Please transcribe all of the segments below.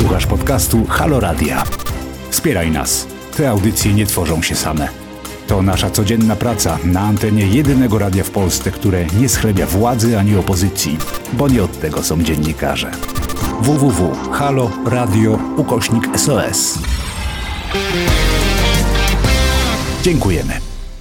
Słuchasz podcastu Halo Radia. Wspieraj nas. Te audycje nie tworzą się same. To nasza codzienna praca na antenie jedynego radia w Polsce, które nie schlebia władzy ani opozycji, bo nie od tego są dziennikarze. www.haloradio.SOS. Dziękujemy.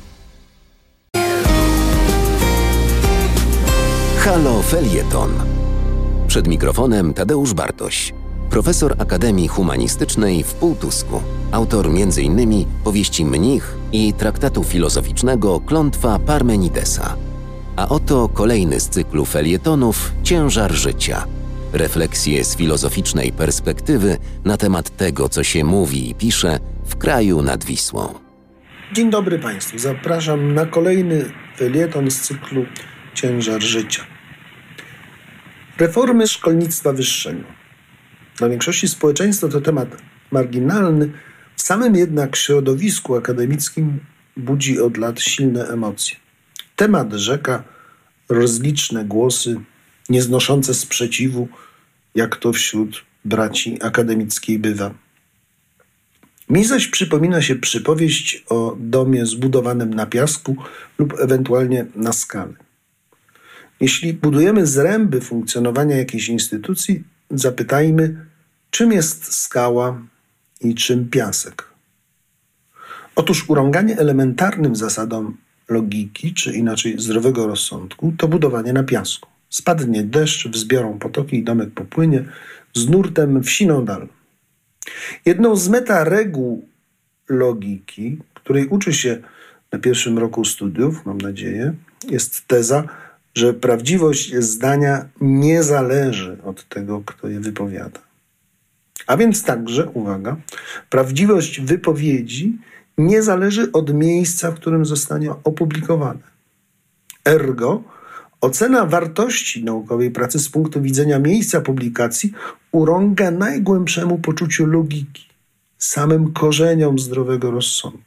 Halo Felieton. Przed mikrofonem Tadeusz Bartoś, profesor Akademii Humanistycznej w Półtusku, autor m.in. powieści Mnich i traktatu filozoficznego Klątwa Parmenidesa. A oto kolejny z cyklu felietonów Ciężar życia. Refleksje z filozoficznej perspektywy na temat tego, co się mówi i pisze w kraju nad Wisłą. Dzień dobry Państwu. Zapraszam na kolejny felieton z cyklu Ciężar życia. Reformy szkolnictwa wyższego. Dla większości społeczeństwa to temat marginalny, w samym jednak środowisku akademickim budzi od lat silne emocje. Temat rzeka rozliczne głosy, nieznoszące sprzeciwu, jak to wśród braci akademickiej bywa. Mi zaś przypomina się przypowieść o domie zbudowanym na piasku lub ewentualnie na skale. Jeśli budujemy zręby funkcjonowania jakiejś instytucji, zapytajmy, czym jest skała i czym piasek. Otóż urąganie elementarnym zasadom logiki, czy inaczej zdrowego rozsądku, to budowanie na piasku. Spadnie deszcz, wzbiorą potoki i domek popłynie z nurtem w siną dal. Jedną z metareguł logiki, której uczy się na pierwszym roku studiów, mam nadzieję, jest teza, że prawdziwość zdania nie zależy od tego, kto je wypowiada. A więc także, uwaga, prawdziwość wypowiedzi nie zależy od miejsca, w którym zostanie opublikowane. Ergo, ocena wartości naukowej pracy z punktu widzenia miejsca publikacji urąga najgłębszemu poczuciu logiki, samym korzeniom zdrowego rozsądku.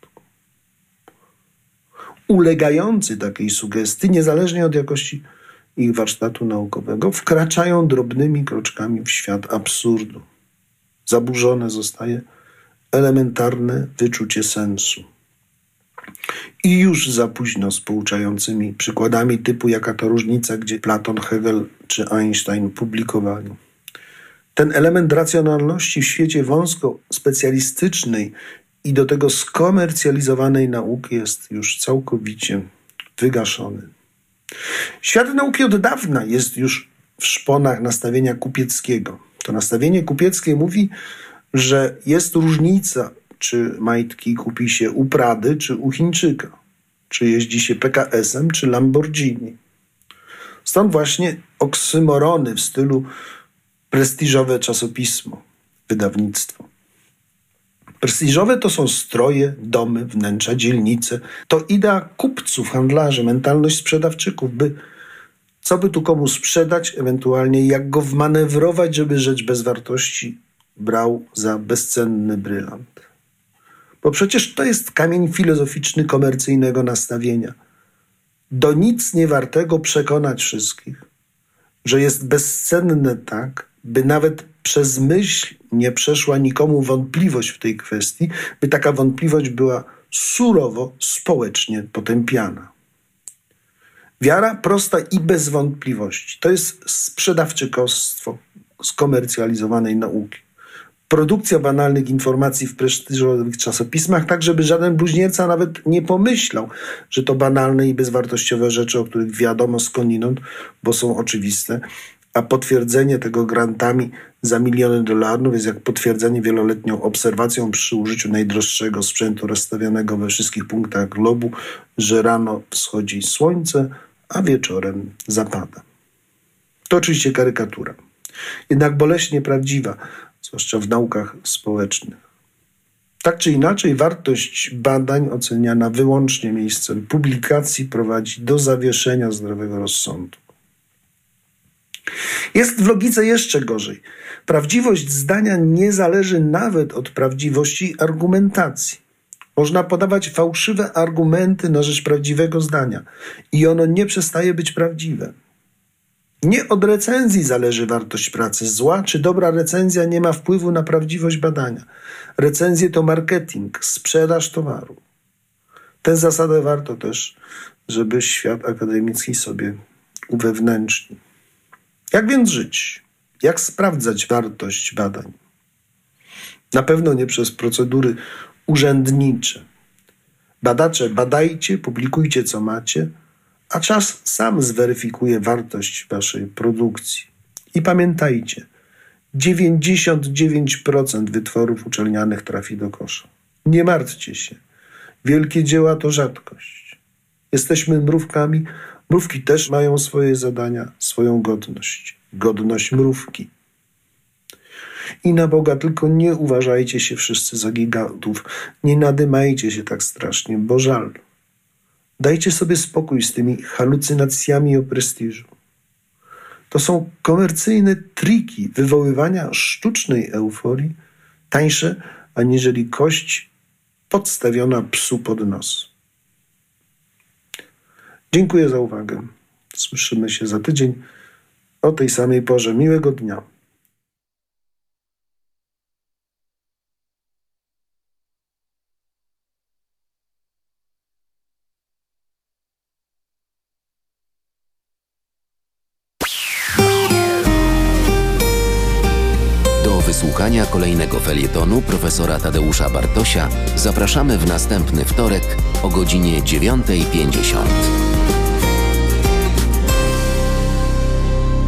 Ulegający takiej sugestii, niezależnie od jakości ich warsztatu naukowego, wkraczają drobnymi kroczkami w świat absurdu. Zaburzone zostaje elementarne wyczucie sensu. I już za późno z pouczającymi przykładami typu jaka to różnica, gdzie Platon, Hegel czy Einstein publikowali. Ten element racjonalności w świecie wąsko specjalistycznej i do tego skomercjalizowanej nauki jest już całkowicie wygaszony. Świat nauki od dawna jest już w szponach nastawienia kupieckiego. To nastawienie kupieckie mówi, że jest różnica, czy majtki kupi się u Prady, czy u Chińczyka, czy jeździ się PKS-em, czy Lamborghini. Stąd właśnie oksymorony w stylu prestiżowe czasopismo, wydawnictwo. Prestiżowe to są stroje, domy, wnętrza, dzielnice. To idea kupców, handlarzy, mentalność sprzedawczyków, co by tu komu sprzedać, ewentualnie jak go wmanewrować, żeby rzecz bez wartości brał za bezcenny brylant. Bo przecież to jest kamień filozoficzny komercyjnego nastawienia. Do nic niewartego przekonać wszystkich, że jest bezcenne tak, by nawet przez myśl nie przeszła nikomu wątpliwość w tej kwestii, by taka wątpliwość była surowo społecznie potępiana. Wiara prosta i bez wątpliwości. To jest sprzedawczykostwo skomercjalizowanej nauki. Produkcja banalnych informacji w prestiżowych czasopismach, tak żeby żaden bluźnierca nawet nie pomyślał, że to banalne i bezwartościowe rzeczy, o których wiadomo skądinąd, bo są oczywiste, a potwierdzenie tego grantami za miliony dolarów jest jak potwierdzenie wieloletnią obserwacją przy użyciu najdroższego sprzętu rozstawianego we wszystkich punktach globu, że rano wschodzi słońce, a wieczorem zapada. To oczywiście karykatura, jednak boleśnie prawdziwa, zwłaszcza w naukach społecznych. Tak czy inaczej, wartość badań oceniana wyłącznie miejscem publikacji prowadzi do zawieszenia zdrowego rozsądku. Jest w logice jeszcze gorzej. Prawdziwość zdania nie zależy nawet od prawdziwości argumentacji. Można podawać fałszywe argumenty na rzecz prawdziwego zdania i ono nie przestaje być prawdziwe. Nie od recenzji zależy wartość pracy. Zła czy dobra recenzja nie ma wpływu na prawdziwość badania. Recenzje to marketing, sprzedaż towaru. Tę zasadę warto też, żeby świat akademicki sobie uwewnętrznił. Jak więc żyć? Jak sprawdzać wartość badań? Na pewno nie przez procedury urzędnicze. Badacze, badajcie, publikujcie co macie, a czas sam zweryfikuje wartość waszej produkcji. I pamiętajcie, 99% wytworów uczelnianych trafi do kosza. Nie martwcie się. Wielkie dzieła to rzadkość. Jesteśmy mrówkami. Mrówki też mają swoje zadania, swoją godność. Godność mrówki. I na Boga, tylko nie uważajcie się wszyscy za gigantów. Nie nadymajcie się tak strasznie, bo żal. Dajcie sobie spokój z tymi halucynacjami o prestiżu. To są komercyjne triki wywoływania sztucznej euforii, tańsze aniżeli kość podstawiona psu pod nos. Dziękuję za uwagę. Słyszymy się za tydzień o tej samej porze. Miłego dnia. Do wysłuchania kolejnego felietonu profesora Tadeusza Bartosia zapraszamy w następny wtorek o godzinie 9:50.